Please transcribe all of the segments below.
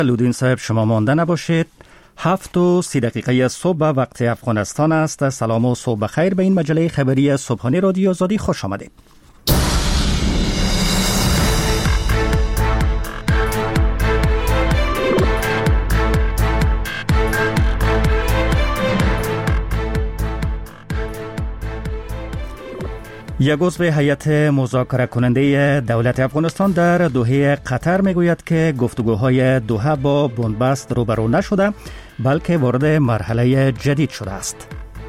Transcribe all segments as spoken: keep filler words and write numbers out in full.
لودین صاحب شما مانده نباشید. هفت و سی دقیقه صبح وقت افغانستان است. سلام و صبح بخیر به این مجله خبری صبحانه رادیو آزادی خوش آمدید. یک عضو هیئت مذاکره کننده دولت افغانستان در دوحه قطر میگوید که گفتگوهای دوحه با بنبست روبرو نشده بلکه وارد مرحله جدید شده است.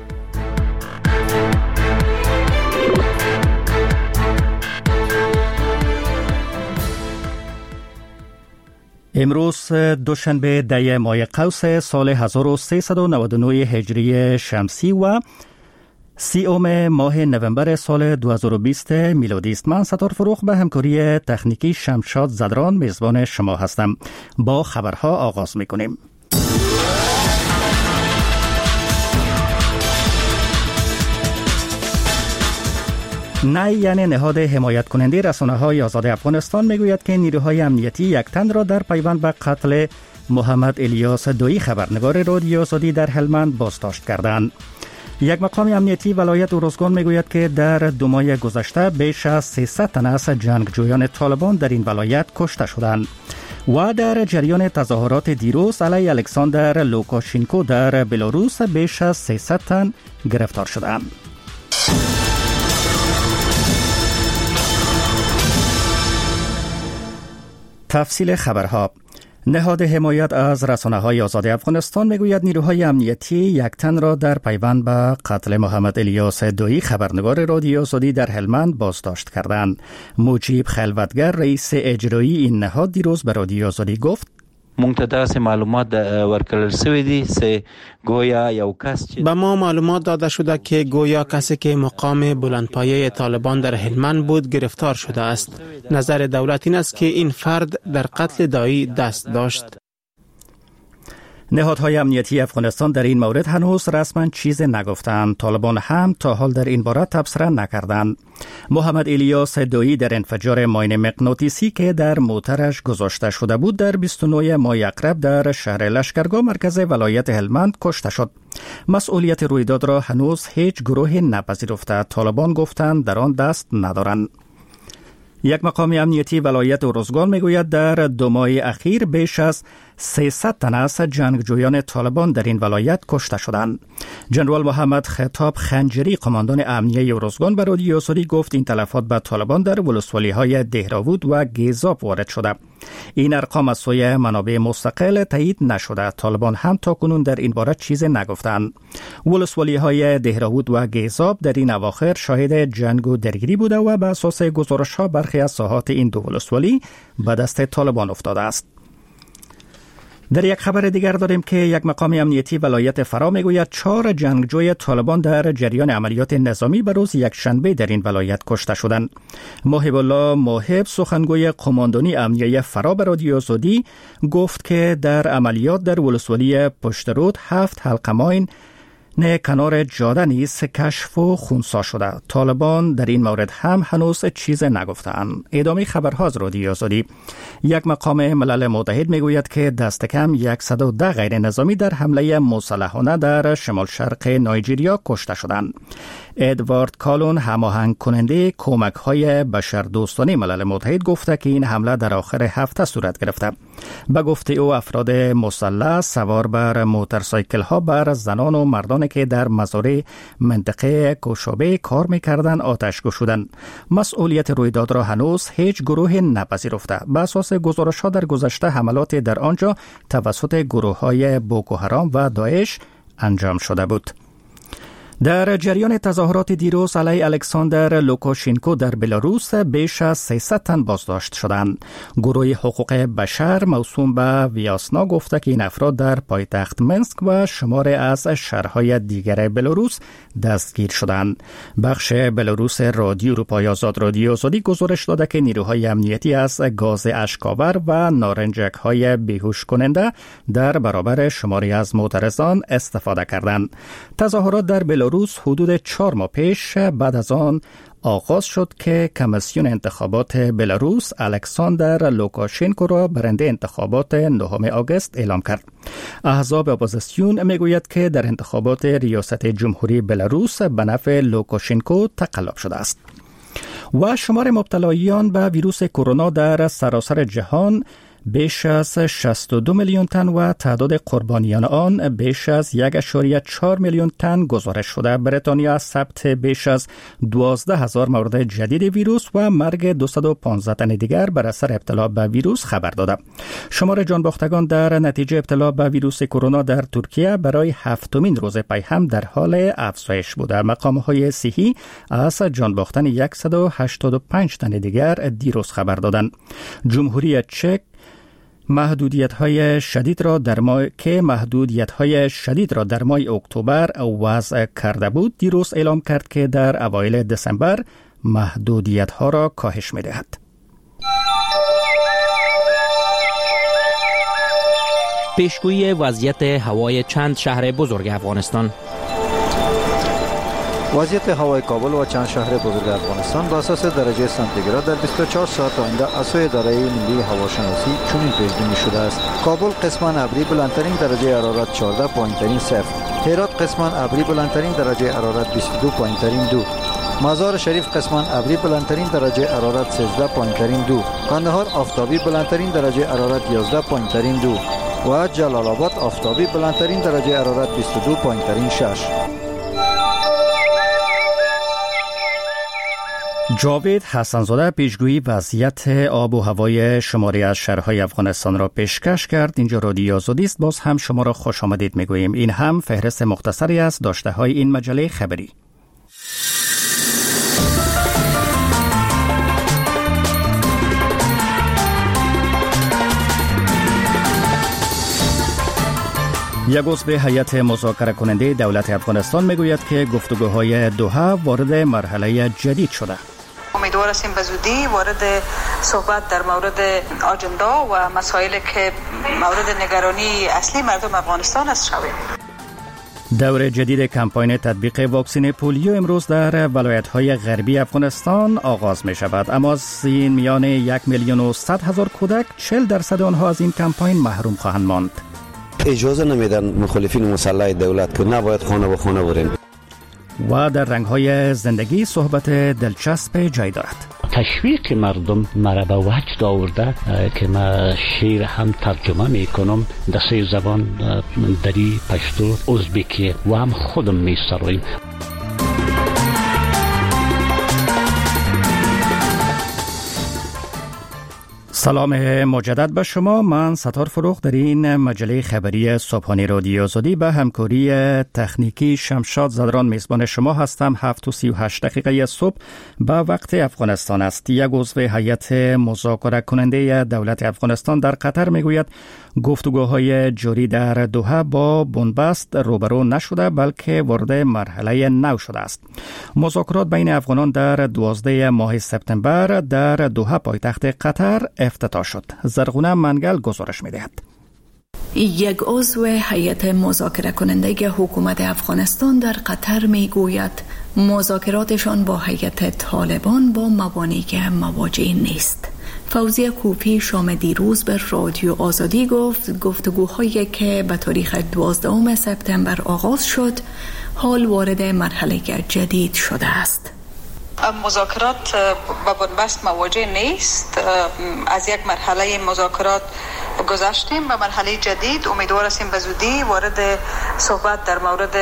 امروز دوشنبه ده ماه قوس سال هزار و سیصد و نود و نه هجری شمسی و سیوم ماه نوامبر سال دو هزار و بیست میلادی است. من ستار فروخ به همکاری تکنیکی شمشاد زدران میزبان شما هستم. با خبرها آغاز میکنیم. نای یعنی نهاد حمایت کننده رسانه های آزاد افغانستان میگوید که نیروهای امنیتی یک تن را در پیوند به قتل محمد الیاس دویی خبرنگار رادیو آزادی در هلمند بازداشت کردند. یک مقام امنیتی ولایت اروزگان میگوید که در دو ماه گذشته بیش از سیصد تن از جنگجویان طالبان در این ولایت کشته شدند. و در جریان تظاهرات دیروز علیه الکساندر لوکاشینکو در بلاروس بیش از سیصد تن گرفتار شدند. تفصیل خبرها. نهاد حمایت از رسانه‌های آزاد افغانستان میگوید نیروهای امنیتی یک تن را در پیوند به قتل محمد الیاس دویی خبرنگار رادیو آزادی در هلمند بازداشت کردند. مجیب خلوتگر رئیس اجرایی این نهاد دیروز به رادیو آزادی گفت مونږ ته داسې معلومات ورکړل شوي دي چې گویا یو کس چې به ما معلومات داده شده که گویا کسی که مقام بلندپایه طالبان در هلمند بود گرفتار شده است. نظر دولت این است که این فرد در قتل دایی دست داشت. نهادهای امنیتی افغانستان در این مورد هنوز رسما چیز نگفتند. طالبان هم تا حال در این باره تبصره نکردند. محمد الیاس دویی در انفجار ماین مغناطیسی که در موترش گذاشته شده بود در بیست و نه ماه اکرب در شهر لشکرگاه مرکز ولایت هلمند کشته شد. مسئولیت رویداد را هنوز هیچ گروه نپذیرفته. طالبان گفتند در آن دست ندارند. یک مقام امنیتی ولایت اروزگان میگوید در دو ماه اخیر بیش از سیصد تن از جنگجویان طالبان در این ولایت کشته شدند. جنرال محمد خطاب خنجری قماندان امنیه اروزگان به رادیو آزادی گفت این تلفات به طالبان در ولسوالی‌های دهراوود و گیزاب وارد شده. این ارقام از سوی منابع مستقل تایید نشده. طالبان هم تا کنون در این باره چیز نگفتند. ولسوالی‌های دهراوود و گیزاب در این اواخر شاهد جنگ و درگیری بوده و به اساس گزارش‌ها برخی از ساحات این دو ولسوالی به دست طالبان افتاده است. در یک خبر دیگر داریم که یک مقام امنیتی ولایت فرا میگوید چهار جنگجوی طالبان در جریان عملیات نظامی به روز یک شنبه در این ولایت کشته شدند. محب الله محب سخنگوی قماندانی امنیه فرا به رادیو آزادی گفت که در عملیات در ولسوالی پشترود هفت حلقه ماین نه کنار جاده نیز کشف و خونسا شده. طالبان در این مورد هم هنوز چیز نگفتند. ادامه خبرها از رادیو آزادی. یک مقام ملل متحد میگوید که دست کم صد و ده غیر نظامی در حمله مسلحانه در شمال شرق نایجریا کشته شدند. ادوارد کالون هماهنگ کننده کمک های بشردوستانه ملل متحد گفته که این حمله در آخر هفته صورت گرفته. به گفته او افراد مسلح سوار بر موتورسایکل ها بر زنان و مردان که در مزارع منطقه کوشابه کار می‌کردند آتش گشودند. مسئولیت رویداد را هنوز هیچ گروه نپذیرفته. به اساس گزارش‌ها در گذشته حملات در آنجا توسط گروه‌های بوکو حرام و داعش انجام شده بود. در جریان تظاهرات دیروز علیه الکساندر لوکاشینکو در بلاروس بیش از سیصد تن بازداشت شدند. گروه حقوق بشر موسوم به ویاسنا گفته که این افراد در پایتخت منسک و شمار از شهرهای دیگر بلاروس دستگیر شدند. بخش بلاروس رادیو اروپای آزاد رادیو آزادی گزارش داده که نیروهای امنیتی از گاز اشک‌آور و نارنجک‌های بیهوش کننده در برابر شماری از معترضان استفاده کردند. تظاهرات در بلاروس بلاروس حدود چهار ماه پیش بعد از آن آغاز شد که کمیسیون انتخابات بلاروس الکساندر لوکاشنکو را برنده انتخابات نهم آگوست اعلام کرد. احزاب اپوزیسیون میگوید که در انتخابات ریاست جمهوری بلاروس به نفع لوکاشنکو تقلب شده است. و شمار مبتلایان به ویروس کرونا در سراسر جهان بیش از شصت و دو میلیون تن و تعداد قربانیان آن بیش از یک و چهار میلیون تن گزارش شده. بریتانیا از ثبت بیش از دوازده هزار مورد جدید ویروس و مرگ دویست و پانزده تن دیگر بر اثر ابتلا به ویروس خبر داده. شمار جانباختگان در نتیجه ابتلا به ویروس کرونا در ترکیه برای هفتمین روز پی هم در حال افزایش بوده. مقام‌های صحی از جانباختن صد و هشتاد و پنج تن دیگر دیروز خبر دادند. جمهوری چک محدودیت‌های شدید را در ماه که محدودیت‌های شدید را در ماه اکتبر وضع کرده بود دیروز اعلام کرد که در اوایل دسامبر محدودیت‌ها را کاهش می‌دهد. پیشگویی وضعیت هوای چند شهر بزرگ افغانستان. وضعیت هوای کابل و چند شهر بزرگ افغانستان با اساس درجه سانتیگراد در بیست و چهار ساعت آینده از سوی اداره ملی هواشناسی چنین پیش‌بینی شده است: کابل قسماً ابری بلندترین درجه حرارت چهارده پایین‌ترین صفر، هرات قسماً ابری بلندترین درجه حرارت بیست و دو پایین‌ترین دو، مزار شریف قسماً ابری بلندترین درجه حرارت سیزده پایین‌ترین دو، کندهار آفتابی بلندترین درجه حرارت یازده پایین‌ترین دو و جلال آباد آفتابی بلندترین درجه حرارت بیست و دو پایین‌ترین شش. جاوید حسن‌زاده پیشگویی وضعیت آب و هوای شماری از شهرهای افغانستان را پیشکش کرد. اینجا رادیو آزادی است. باز هم شما را خوش آمدید میگوییم. این هم فهرست مختصری از داشته های این مجله خبری. یک عضو هیئت مذاکره کننده دولت افغانستان میگوید که گفتگوهای دوحه وارد مرحله جدید شده. امیدوار هستیم به زودی وارد صحبت در مورد آجندا و مسائلی که مورد نگرانی اصلی مردم افغانستان است شویم. دور جدید کمپاین تطبیق واکسن پولیو امروز در ولایت‌های غربی افغانستان آغاز می شود، اما از این میان یک میلیون و صد هزار کودک چهل درصد آنها از این کمپاین محروم خواهند ماند. اجازه نمیدن مخالفین مسلح دولت که نباید خانه به خانه برین. و در رنگ‌های زندگی صحبت دلچسب جای دارد. تشویق مردم مرا به وجد آورده که ما شعر هم ترجمه می کنم در سه زبان، دری، پشتو، ازبکی و هم خودم می سرایم. سلام مجدد به شما. من ستار فروغ در این مجله خبری صبحانه رادیو آزادی به همکاری تکنیکی شمشاد زدران میزبان شما هستم. هفت و سی و هشت دقیقه صبح به وقت افغانستان است. یک عضو هیئت مذاکره کننده دولت افغانستان در قطر میگوید گفتگوهای جاری در دوحه با بنبست روبرو نشده بلکه وارد مرحله نو شده است. مذاکرات بین افغانان در دوازده ماه سپتامبر در دوحه پایتخت قطر افتتاح شد. زرغونه منگل گزارش می‌دهد. یک عضو هیئت مذاکره کننده حکومت افغانستان در قطر میگوید مذاکراتشان با هیئت طالبان با موانع مواجه نیست. فوزیه کوفی شام دیروز به رادیو آزادی گفت گفتگوهایی که به تاریخ دوازدهم سپتامبر آغاز شد حال وارد مرحله جدید شده است. مذاکرات با بنبست مواجه نیست. از یک مرحله مذاکرات گذشتیم به مرحله جدید. امیدوار هستیم به زودی وارد صحبت در مورد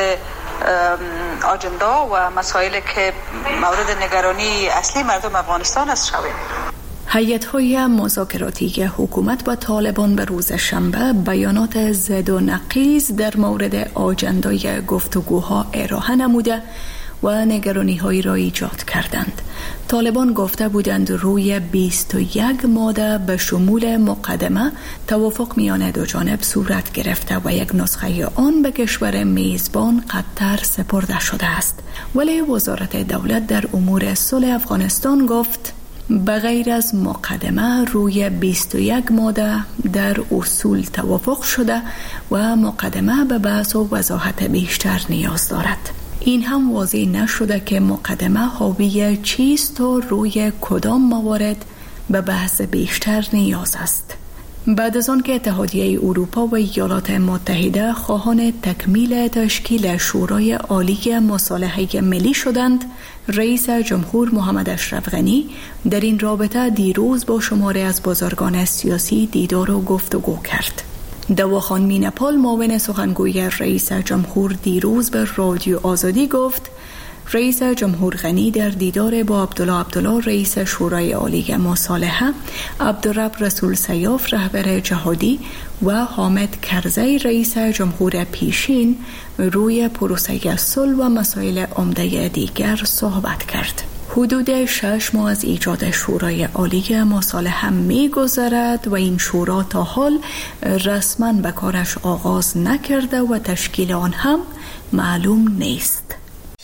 آجندا و مسائلی که مورد نگرانی اصلی مردم افغانستان است شویم. هیئت‌های مذاکراتی حکومت با طالبان به روز شنبه بیانات ضد و نقیض در مورد آجندای گفتگوها ارائه نموده و نگرانی‌هایی را ایجاد کردند. طالبان گفته بودند روی بیست و یک ماده به شمول مقدمه توافق میان دو جانب صورت گرفته و یک نسخه آن به کشور میزبان قطر سپرده شده است. ولی وزارت دولت در امور صلح افغانستان گفت به غیر از مقدمه روی بیست و یک ماده در اصول توافق شده و مقدمه به بحث و وضاحت بیشتر نیاز دارد. این هم واضح نشده که مقدمه حاوی چیست و روی کدام موارد به بحث بیشتر نیاز است. بعد از آن که اتحادیه اروپا و ایالات متحده خواهان تکمیل تشکیل شورای عالی مصالحه ملی شدند، رئیس جمهور محمد اشرف غنی در این رابطه دیروز با شماری از بزرگان سیاسی دیدار و گفتگو کرد. دواخان مینپال معاون سخنگوی رئیس جمهور دیروز به رادیو آزادی گفت رئیس جمهور غنی در دیدار با عبدالله عبدالله رئیس شورای عالی مصالحه، عبدالرب رسول سیاف رهبر جهادی و حامد کرزی رئیس جمهور پیشین روی پروسه صلح و مسائل عمده دیگر صحبت کرد. حدود شش ماه از ایجاد شورای عالی مصالحه می گذرد و این شورا تا حال رسما به کارش آغاز نکرده و تشکیل آن هم معلوم نیست.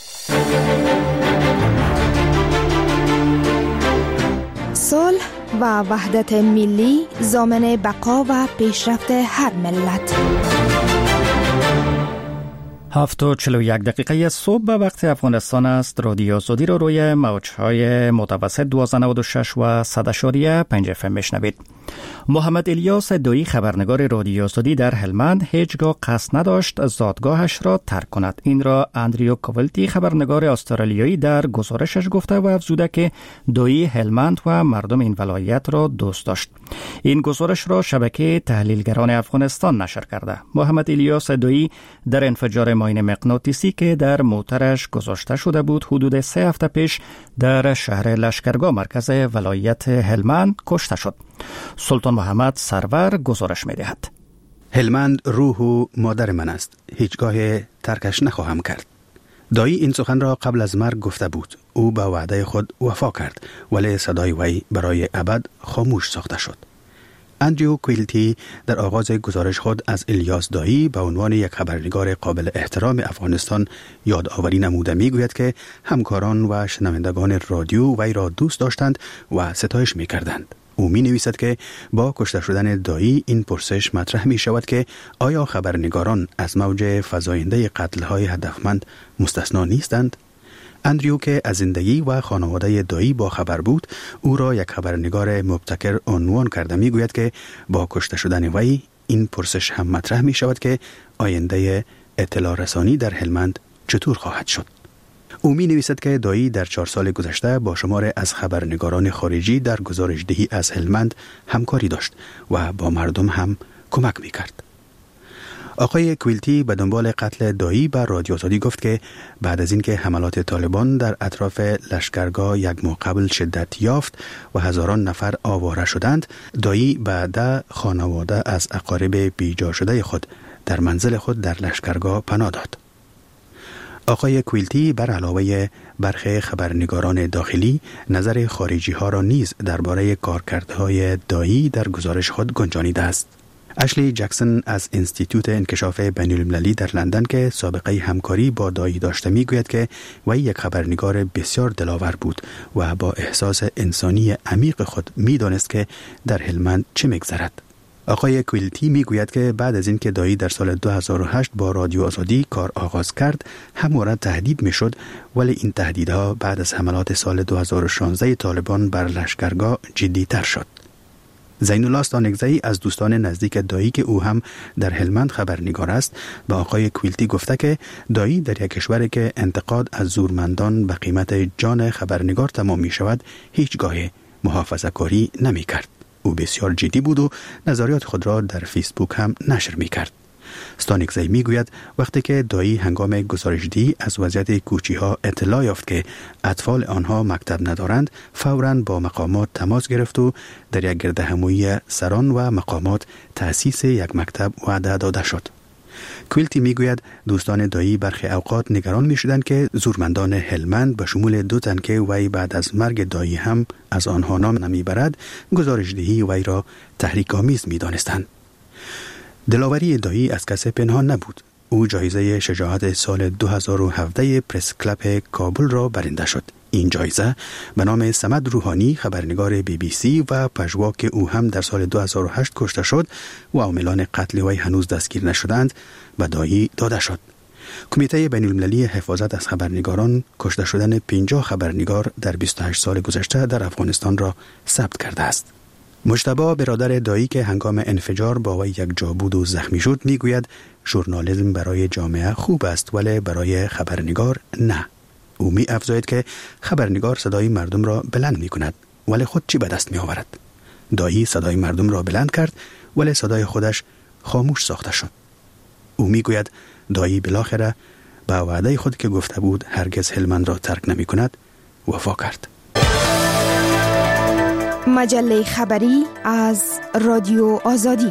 صلح و وحدت ملی ضامن بقا و پیشرفت هر ملت. هفت و چلو یک دقیقه صبح به وقت افغانستان است. رادیو آزادی رو روی موجهای متوسط دوازده نود و شش و صد اشاریه پنج اف ام میشنوید. محمد الیاس دویی خبرنگار رادیو آزادی در هلمند هیچگاه قصد نداشت زادگاهش را ترک کند. این را اندریو کوولتی خبرنگار استرالیایی در گزارشش گفته و افزوده که دویی هلمند و مردم این ولایت را دوست داشت. این گزارش را شبکه تحلیلگران افغانستان نشر کرده. محمد الیاس دویی در انفجار ماین مغناطیسی که در موترش گذاشته شده بود حدود سه هفته پیش در شهر لشکرگاه مرکز ولایت هلمند کشته شد. سلطان محمد سرور گزارش می دهد. هلمند روح و مادر من است. هیچگاه ترکش نخواهم کرد. دایی این سخن را قبل از مرگ گفته بود. او به وعده خود وفا کرد ولی صدای وی برای ابد خاموش ساخته شد. اندریو کویلتی در آغاز گزارش خود از الیاس دایی به عنوان یک خبرنگار قابل احترام افغانستان یادآوری نموده میگوید که همکاران و شنوندگان رادیو وی را دوست داشتند و ستایش میکردند. او می نویسد که با کشته شدن دایی این پرسش مطرح می شود که آیا خبرنگاران از موج فزاینده قتل‌های هدفمند مستثنا نیستند؟ اندریو که از زندگی و خانواده دایی با خبر بود، او را یک خبرنگار مبتکر عنوان کرده می گوید که با کشته شدن وی این پرسش هم مطرح می شود که آینده اطلاع رسانی در هلمند چطور خواهد شد؟ او می نویسد که دایی در چهار سال گذشته با شمار از خبرنگاران خارجی در گزارشدهی از هلمند همکاری داشت و با مردم هم کمک می کرد. آقای کویلتی به دنبال قتل دایی به رادیو آزادی گفت که بعد از اینکه حملات طالبان در اطراف لشکرگاه یک ماه قبل شدت یافت و هزاران نفر آواره شدند، دایی بعد خانواده از اقارب بیجا شده خود در منزل خود در لشکرگاه پناه داد. آقای کویلتی بر علاوه برخی خبرنگاران داخلی نظر خارجی ها را نیز درباره کارکردهای دایی در گزارش خود گنجانیده است. اشلی جکسون از انستیتوت انکشاف بین‌المللی در لندن که سابقه همکاری با دایی داشته میگوید که وی یک خبرنگار بسیار دلاور بود و با احساس انسانی عمیق خود میدانست که در هلمند چه میگذرد. آقای کویلتی میگوید که بعد از اینکه دایی در سال دو هزار و هشت با رادیو آزادی کار آغاز کرد، همواره تهدید میشد، ولی این تهدیدها بعد از حملات سال دو هزار و شانزده طالبان بر لشکرگاه جدی‌تر شد. زین الله استانگزی از دوستان نزدیک دایی که او هم در هلمند خبرنگار است، به آقای کویلتی گفته که دایی در یک کشوری که انتقاد از زورمندان به قیمت جان خبرنگار تمام می شود، هیچگاه محافظه کاری نمی کرد. او بسیار جدی بود و نظریات خود را در فیسبوک هم نشر می کرد. استانگزی می گوید وقتی که دایی هنگام گزارشدهی از وضعیت کوچی ها اطلاع یافت که اطفال آنها مکتب ندارند، فوراً با مقامات تماس گرفت و در یک گردهمایی سران و مقامات تأسیس یک مکتب وعده داده شد. کویلتی می گوید دوستان دایی برخی اوقات نگران می شدند که زورمندان هلمند به شمول دو تن که وی بعد از مرگ دایی هم از آنها نام نمی برد، گزارشدهی وی را تحریک‌آمیز می دانستند. دلاوری دایی از کسی پنهان نبود. او جایزه شجاعت سال دو هزار و هفده پرس کلب کابل را برنده شد. این جایزه به نام صمد روحانی خبرنگار بی بی سی و پژوا که او هم در سال دو هزار و هشت کشته شد و عاملان قتل وی هنوز دستگیر نشدند به دایی داده شد. کمیته بین المللی حفاظت از خبرنگاران کشته شدن پنجاه خبرنگار در بیست و هشت سال گذشته در افغانستان را ثبت کرده است. مجتبی برادر دایی که هنگام انفجار با وی یک جا بود و زخمی شد میگوید ژورنالیسم برای جامعه خوب است ولی برای خبرنگار نه. او می افزاید که خبرنگار صدای مردم را بلند می کند ولی خود چی به دست می آورد؟ دایی صدای مردم را بلند کرد ولی صدای خودش خاموش ساخته شد. او می گوید دایی بالاخره به وعده خود که گفته بود هرگز هلمند را ترک نمی کند وفا کرد. مجله خبری از رادیو آزادی.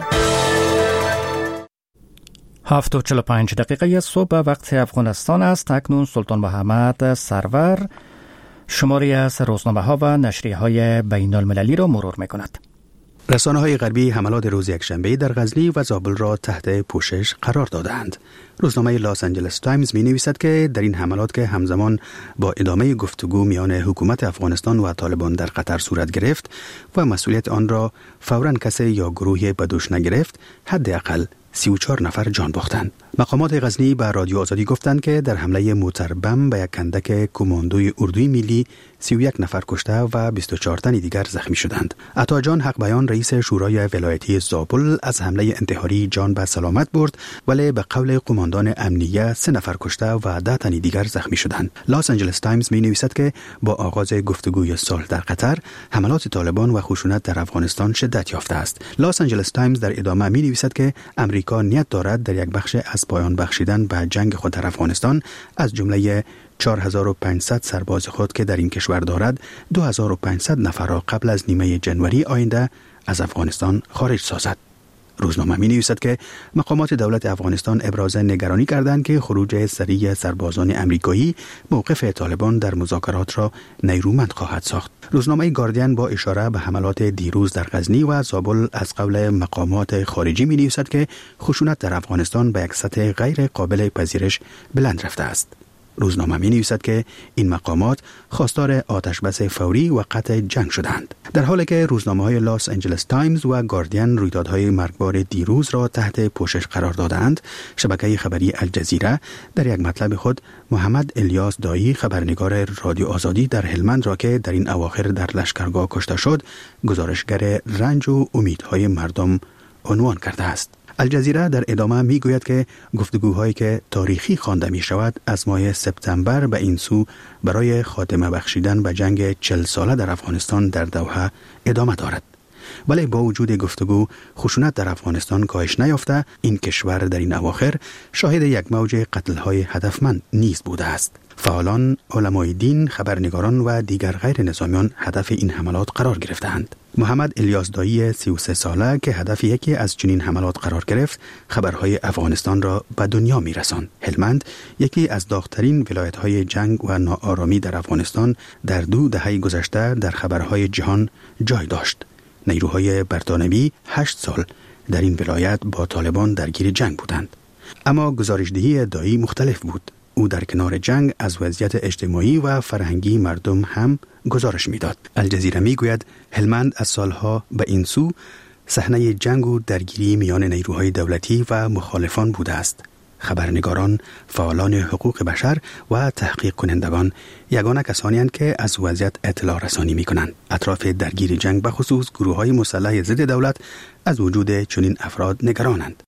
هفت و چل و پنج دقیقه صبح وقت افغانستان است. اکنون سلطان محمد سرور شماری از روزنامه ها و نشریه های بین المللی را مرور می کند. رسانه های غربی حملات روز یکشنبه در غزنی و زابل را تحت پوشش قرار دادند. روزنامه لاس آنجلس تایمز می نویسد که در این حملات که همزمان با ادامه گفتگو میان حکومت افغانستان و طالبان در قطر صورت گرفت و مسئولیت آن را فوراً کسی یا گروهی به دوش نگرفت، حداقل سی و چهار نفر جان باختند. مقامات غزنی به رادیو آزادی گفتند که در حمله موتر بم به یک کندک کماندوی اردوی ملی سی و یک نفر کشته و بیست و چهار تن دیگر زخمی شدند. عطا جان حق بیان رئیس شورای ولایتی زابل از حمله انتحاری جان به سلامت برد ولی به قول قماندان امنیه سه نفر کشته و ده تن دیگر زخمی شدند. لاس آنجلس تایمز می نویسد که با آغاز گفتگوی صلح در قطر حملات طالبان و خشونت در افغانستان شدت یافته است. لاس آنجلس تایمز در ادامه می نویسد که امریکا نیت دارد در یک بخش از پایان بخشیدن به جنگ خود در افغانستان از جمله چهار هزار و پانصد سرباز خود که در این کشور دارد دو هزار و پانصد نفر را قبل از نیمه جنوری آینده از افغانستان خارج سازد. روزنامه می نویسد که مقامات دولت افغانستان ابراز نگرانی کردند که خروج سریع سربازان امریکایی موقف طالبان در مذاکرات را نیرومند خواهد ساخت. روزنامه گاردین با اشاره به حملات دیروز در غزنی و زابل از قول مقامات خارجی می نویسد که خشونت در افغانستان به یک سطح غیر قابل پذیرش بلند رفته است. روزنامه می نویسد که این مقامات خواستار آتشبس فوری و قطع جنگ شدند. در حالی که روزنامه های لاس آنجلس تایمز و گاردین رویدادهای مرگبار دیروز را تحت پوشش قرار دادند، شبکه خبری الجزیره در یک مطلب خود محمد الیاس دایی خبرنگار رادیو آزادی در هلمند را که در این اواخر در لشکرگاه کشته شد، گزارشگر رنج و امیدهای مردم عنوان کرده است. الجزیره در ادامه می گوید که گفتگوهایی که تاریخی خوانده می شود از ماه سپتامبر به این سو برای خاتمه بخشیدن به جنگ چهل ساله در افغانستان در دوحه ادامه دارد. ولی با وجود گفتگو خشونت در افغانستان کاهش نیافته، این کشور در این اواخر شاهد یک موج قتل‌های هدفمند نیز بوده است. فعالان، علمای دین، خبرنگاران و دیگر غیر نظامیان هدف این حملات قرار گرفتند. محمد الیاس دایی سی و سه ساله که هدف یکی از چنین حملات قرار گرفت، خبرهای افغانستان را به دنیا میرساند. هلمند یکی از داغ‌ترین ولایت‌های جنگ و ناآرامی در افغانستان در دو دهه گذشته در خبرهای جهان جای داشت. نیروهای برتانوی هشت سال در این ولایت با طالبان درگیر جنگ بودند. اما گزارشدهی دایی مختلف بود. او در کنار جنگ از وضعیت اجتماعی و فرهنگی مردم هم گزارش میداد. الجزیره میگوید هلمند از سالها به این سو صحنه جنگ و درگیری میان نیروهای دولتی و مخالفان بوده است. خبرنگاران، فعالان حقوق بشر و تحقیق کنندگان یگانه کسانی هستند که از وضعیت اطلاع رسانی می کنند. اطراف درگیری جنگ به خصوص گروه های مسلح ضد دولت از وجود چنین افراد نگرانند.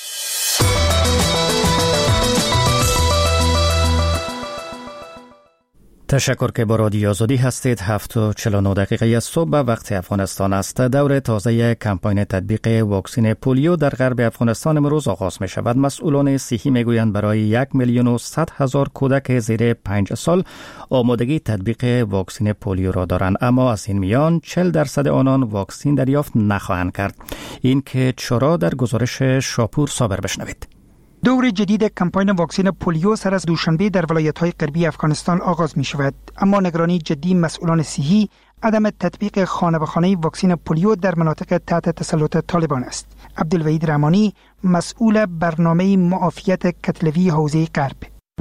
تشکر که با رادیو آزادی هستید. هفت و چل و نه دقیقه از صبح وقت افغانستان است. دور تازه کمپاین تطبیق واکسن پولیو در غرب افغانستان امروز آغاز می شود. مسئولان صحی می گویند برای یک میلیون و صد هزار کودک زیر پنج سال آمادگی تطبیق واکسن پولیو را دارند، اما از این میان چهل درصد آنان واکسن دریافت نخواهند کرد. این که چرا در گزارش شاپور صابر بشنوید. دور جدید کمپاین واکسن پولیو سر از دوشنبه در ولایت‌های غربی افغانستان آغاز می شود، اما نگرانی جدی مسئولان صحی عدم تطبیق خانه به خانه واکسن پولیو در مناطق تحت تسلط طالبان است. عبدالوحید رحمانی مسئول برنامه معافیت کتلوی حوزه غرب: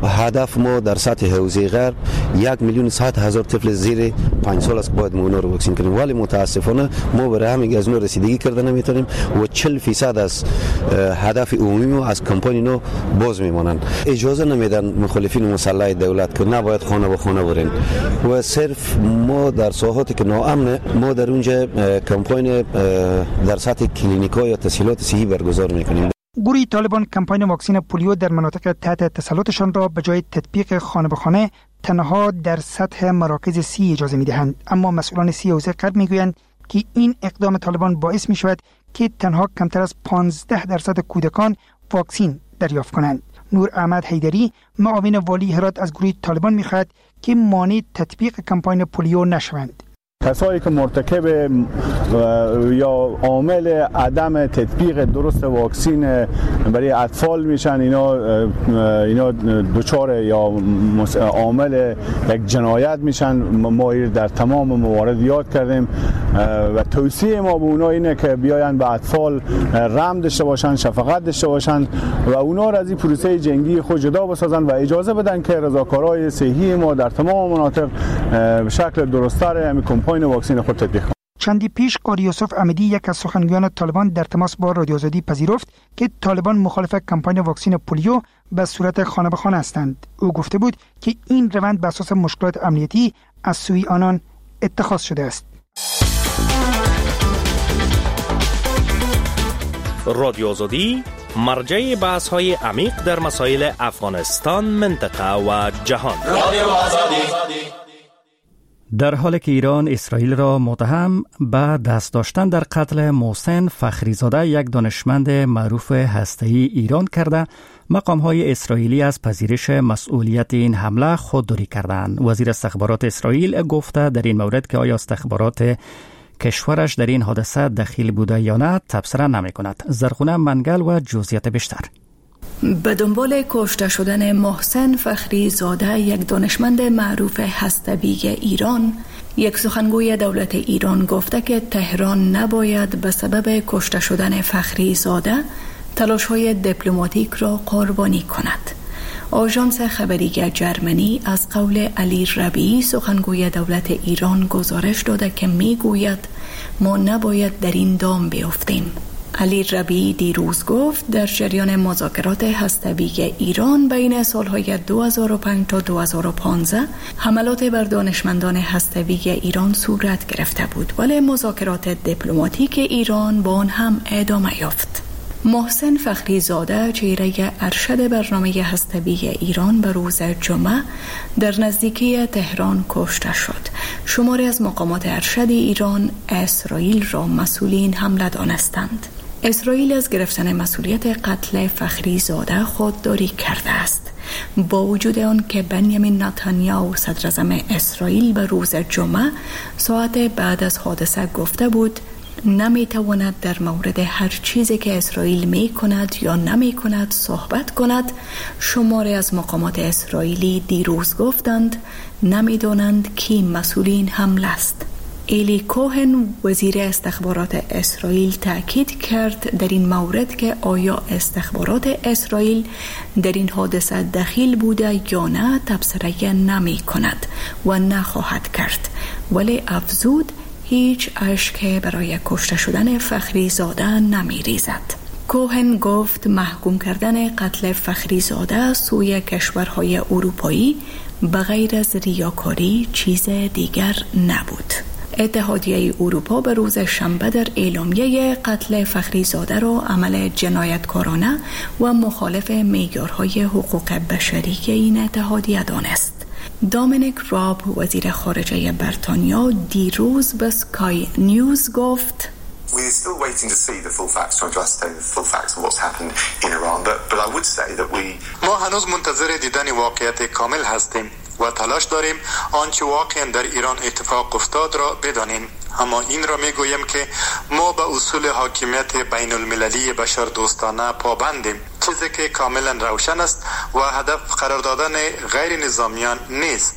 هدف ما در سطح حوزه غرب یک میلیون صد هزار طفل زیر پنج سال است باید ما اونا رو واکسین کنیم، ولی متاسفانه ما برای همین از اونها رسیدگی کرده نمیتونیم و چهل درصد از هدف عمومی ما از کمپانی نو باز میمانند. اجازه نمیدن مخالفین مسلح دولت که نباید خانه به خانه برین و صرف ما در ساحاتی که ناامن ما در اونجا کمپاین در سطح کلینیکا یا تسهیلات صحی برگزار میکنیم. گروه طالبان کمپاین واکسن پولیو در مناطق تحت تسلطشان را به جای تطبیق خانه به خانه تنها در سطح مراکز سی اجازه میدهند، اما مسئولان سی حوزه غرب میگویند که این اقدام طالبان باعث می شود که تنها کمتر از پانزده درصد کودکان واکسین دریافت کنند. نور احمد حیدری معاون والی هرات از گروه طالبان میخواهد که مانع تطبیق کمپاین پولیو نشوند. کسایی که مرتکب یا عامل عدم تطبیق درست واکسین برای اطفال میشن، اینا اینا دچار یا عامل یک جنایت میشن. ما در تمام موارد یاد کردیم و توصیه ما به اونا اینه که بیاین به اطفال رحم داشته باشن، شفقت داشته باشن و اونا را از این پروسه جنگی خود جدا بسازن و اجازه بدن که رضاکارای صحی ما در تمام مناطق به شکل درست‌تر همین کمپاین واکسن خود تطبیق کنند. چندی پیش قاری یوسف امیدی یک از سخنگویان طالبان در تماس با رادیو آزادی پذیرفت که طالبان مخالف کمپاین واکسن پولیو به صورت خانه به خانه هستند. او گفته بود که این روند بر اساس مشکلات امنیتی از سوی آنان اتخاذ شده است. رادیو آزادی مرجع بحث های عمیق در مسائل افغانستان، منطقه و جهان. رادیو آزادی. در حالی که ایران اسرائیل را متهم به دست داشتن در قتل محسن فخریزاده، یک دانشمند معروف هسته‌ای ایران کرده، مقام‌های اسرائیلی از پذیرش مسئولیت این حمله خودداری کردند. وزیر استخبارات اسرائیل گفته در این مورد که آیا استخبارات کشورش در این حادثه دخیل بوده یا نه تبصره نمی کند. زرخونه منگل و جزئیات بیشتر. به دنبال کشته شدن محسن فخریزاده، یک دانشمند معروف هسته‌ای ایران، یک سخنگوی دولت ایران گفته که تهران نباید به سبب کشته شدن فخریزاده تلاش‌های دیپلماتیک را قربانی کند. آژانس خبری جرمنی از قول علی ربیعی سخنگوی دولت ایران گزارش داده که میگوید ما نباید در این دام بیفتیم. علی ربیعی دیروز گفت در جریان مذاکرات هسته‌ای ایران بین سالهای دو هزار و پنج تا دو هزار و پانزده حملات بر دانشمندان هسته‌ای ایران صورت گرفته بود، ولی مذاکرات دیپلماتیک ایران با آن هم ادامه یافت. محسن فخریزاده، چهره ارشد برنامه هسته‌ای ایران، به روز جمعه در نزدیکی تهران کشته شد. شماری از مقامات ارشد ایران اسرائیل را مسئول این حمله دانستند. اسرائیل از گرفتن مسئولیت قتل فخریزاده خودداری کرده است. با وجود آن که بنیامین نتانیاهو صدر اعظم اسرائیل به روز جمعه ساعت بعد از حادثه گفته بود نمیتواند در مورد هر چیزی که اسرائیل می کند یا نمی کند صحبت کند، شماری از مقامات اسرائیلی دیروز گفتند نمیدانند کی مسئول این حمله است. ایلی کوهن، وزیر استخبارات اسرائیل، تاکید کرد در این مورد که آیا استخبارات اسرائیل در این حادثه دخیل بوده یا نه تبصره نمی کند و نخواهد کرد، ولی افزود هیچ اشک برای کشته شدن فخریزاده نمی ریزد. کوهن گفت محکوم کردن قتل فخریزاده سوی کشورهای اروپایی بغیر از ریاکاری چیز دیگر نبود. اتحادیه اروپا به روز شنبه در اعلامیه قتل فخریزاده را عمل جنایتکارانه و مخالف معیارهای حقوق بشری این اتحادیه دانست. دامینیک راب، وزیر خارجه بریتانیا، دیروز به سکای نیوز گفت We're still waiting to see the full facts to understand the full facts of what's happened in Iran, but, but I would say that we ما هنوز منتظر دیدن واقعیت کامل هستیم و تلاش داریم آنچه واقعا در ایران اتفاق افتاد را بدانیم. اما این را میگویم که ما به اصول حاکمیت بین المللی بشر دوستانه پابندیم، چیزی که کاملا روشن است و هدف قرار دادن غیر نظامیان نیست.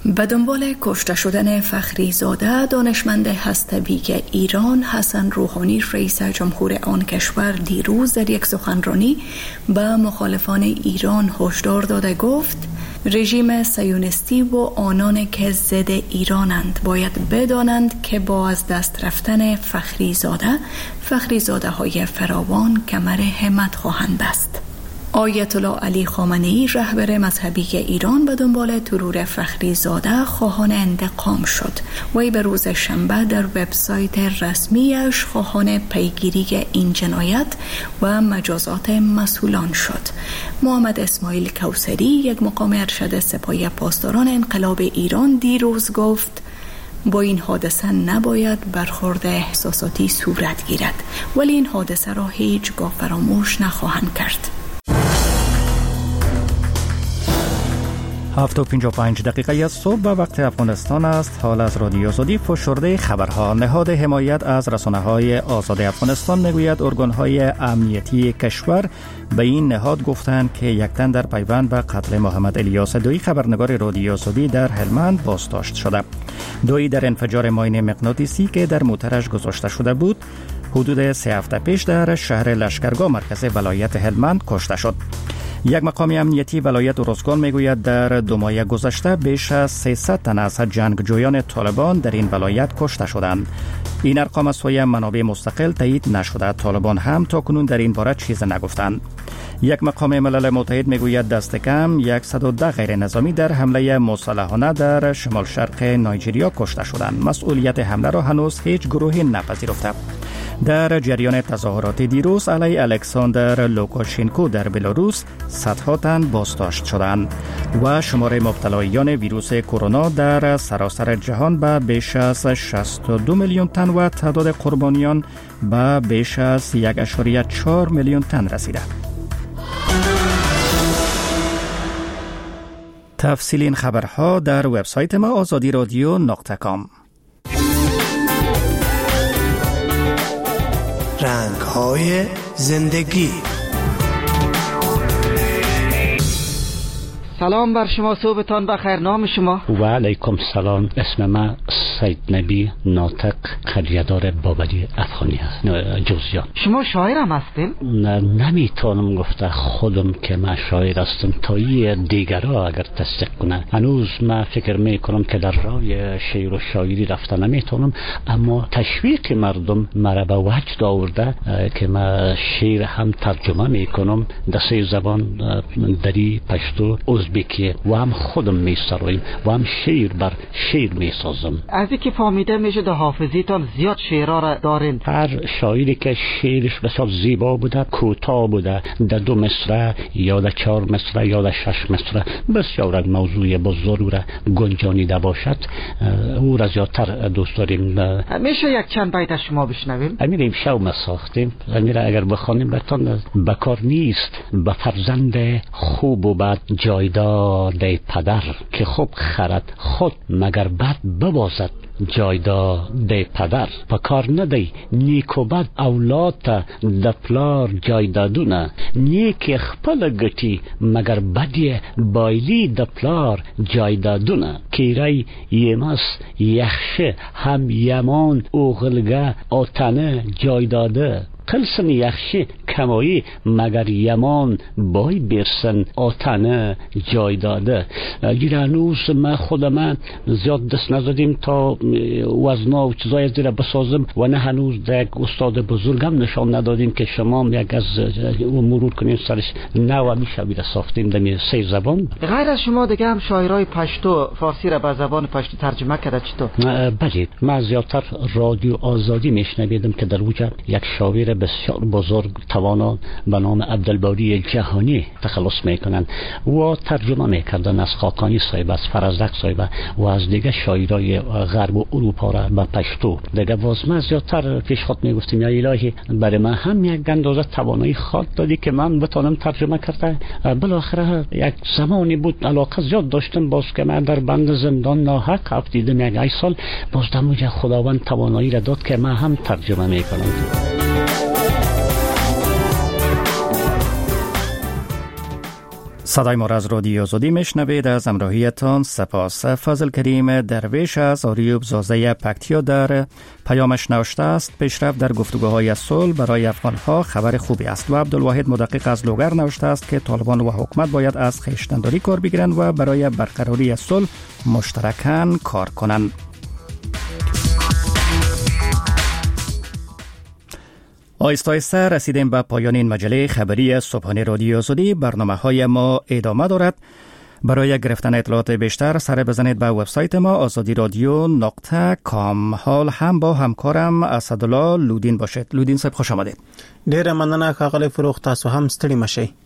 به دنبال کشته شدن فخری زاده، دانشمند هسته‌ای ایران حسن روحانی رئیس جمهور آن کشور دیروز در یک سخنرانی به مخالفان ایران هشدار داده گفت رژیم صهیونیستی و آنان که ضد ایرانند باید بدانند که با از دست رفتن فخری زاده فخری زاده های فراوان کمر همت خواهند بست. آیت الله علی خامنه‌ای رهبر مذهبی ایران به دنبال ترور فخری زاده خواهان انتقام شد. وی به روز شنبه در وبسایت رسمیش خواهان پیگیری این جنایت و مجازات مسئولان شد. محمد اسماعیل کوثری، یک مقام ارشد سپاه پاسداران انقلاب ایران، دیروز گفت با این حادثه نباید برخورد احساساتی صورت گیرد، ولی این حادثه را هیچگاه فراموش نخواهند کرد. هفت و پنج و پنج دقیقه از صبح به وقت افغانستان است. حال از رادیو آزادی فشرده خبرها. نهاد حمایت از رسانه‌های آزاد افغانستان میگوید ارگان‌های امنیتی کشور به این نهاد گفتند که یک تن در پیوند به قتل محمد الیاس دویی خبرنگار رادیو آزادی در هلمند بازداشت شده. دویی در انفجار ماین مغناطیسی که در موترش گذاشته شده بود حدود سه هفته پیش در شهر لشکرگاه مرکز ولایت هلمند کشته شد. یک مقام امنیتی ولایت ارزگان میگوید در دو ماه گذشته بیش از سیصد تن از جنگجویان طالبان در این ولایت کشته شدند. این ارقام از سوی منابع مستقل تایید نشده. طالبان هم تا کنون در این باره چیز نگفتند. یک مقام ملل متحد میگوید دست کم صد و ده غیر نظامی در حمله مسلحانه در شمال شرق نایجریا کشته شدند. مسئولیت حمله را هنوز هیچ گروهی نپذیرفته. در جریان تظاهرات دیروز علیه الکساندر لوکاشنکو در بلاروس صدها تن بازداشت شدند و شمار مبتلایان ویروس کرونا در سراسر جهان به بیش از شصت و دو میلیون تن و تعداد قربانیان به بیش از یک ممیز چهار میلیون تن رسیده. تفصیل این خبرها در وبسایت ما آزادی رادیو نقطه کام. رنگ‌های زندگی. سلام بر شما، صبحتان بخیر. نام شما؟ و علیکم سلام. اسم من سید نبی ناطق قریه‌دار بابلی افغانی است، جوزجان. شما شاعر هم هستین؟ نه، نمیتونم گفته خودم که من شاعر هستم تا یه دیگرها اگر تصدیق کنه. هنوز من فکر میکنم که در راه شعر و شاعری رفته نمیتونم، اما تشویق مردم مرا به وجد آورده که من شعر هم ترجمه میکنم در سه زبان، دری، پشتو، ازبکی و هم خودم میسرایم و هم شعر بر شعر میسازم. از اینکه فهمیده میشه در حافظیتان زیاد شعرها را دارین. هر شاعری که شعرش بسیار زیبا بوده، کوتاه بوده، در دو مصرع یا در چهار مصرع یا در شش مصرع بسیار موضوع بزرگ را گنجانیده باشد، او را زیادتر دوست داریم. میشه یک چند بیت از شما بشنویم؟ امیر امشب ما ساختیم، امیر اگر بخوانیم بهتان بکار نیست به فرزند خوب و بد جایداد پدر، که خوب خرد خود مگر بد ببازد جایداد پدر. پکار ندی نیک و بد اولاد د پلار جایدادونه، نیک خپل گتی مگر بدی بایلی د پلار جایدادونه. کیرای یمس یخشه هم یمان اوغلگه آتنه جایداده، قلسن یخشی کمایی مگر یمان بای برسن آتنه جای داده. گیرانوز ما خود من زیاد دست نزدیم تا وزنا و چیزای از دیره بسازم و نه هنوز در یک استاد بزرگم نشان ندادیم که شما یک از مرور کنیم سرش. نه و میشه بیره ساختیم در سه زبان. غیر از شما دیگه هم شاعرای پشتو فارسی را به زبان پشتو ترجمه کرده چطور؟ بله، من زیادتر رادیو آزادی میشنویدم که در وجه یک شاعر بسیار بزرگ توانا به نام عبدالباری جهانی تخلص میکنن و ترجمه میکردن از خاقانی صاحب، از فرزدق صاحب و از دیگه شاعرای غرب و اروپا را به پشتو. دیگه باز من زیادتر پیش خود میگفتیم یا الهی برای من هم یک اندازه توانایی خاط دادی که من بتونم ترجمه کرده. بالاخره یک زمانی بود علاقه زیاد داشتم، باز که من در بند زندان ناحق افتیدم یک ای سال، باز دموجه خداوند توانایی را داد که من هم ترجمه میکنم. صدای ما را از رادیو آزادی میشنوید. از همراهیتان سپاس. فضل کریم درویش از آریوب زازه پکتیا در پیامش نوشته است: پیشرفت در گفتگوهای صلح برای افغانها خبر خوبی است. و عبدالواحد مدقق از لوگر نوشته است که طالبان و حکومت باید از خویشتنداری کار بگیرند و برای برقراری صلح مشترکاً کار کنند. آیسته آیسته رسیدیم به پایان این مجله خبری صبحانه رادیو آزادی. برنامه های ما ادامه دارد. برای گرفتن اطلاعات بیشتر سر بزنید به وبسایت ما آزادی رادیو نقطه کام. حال هم با همکارم اسدالله لودین باشید. لودین صاحب خوش آمدید. ډیر مننه ښاغلی فروغ، تاسو هم ستړي مشئ.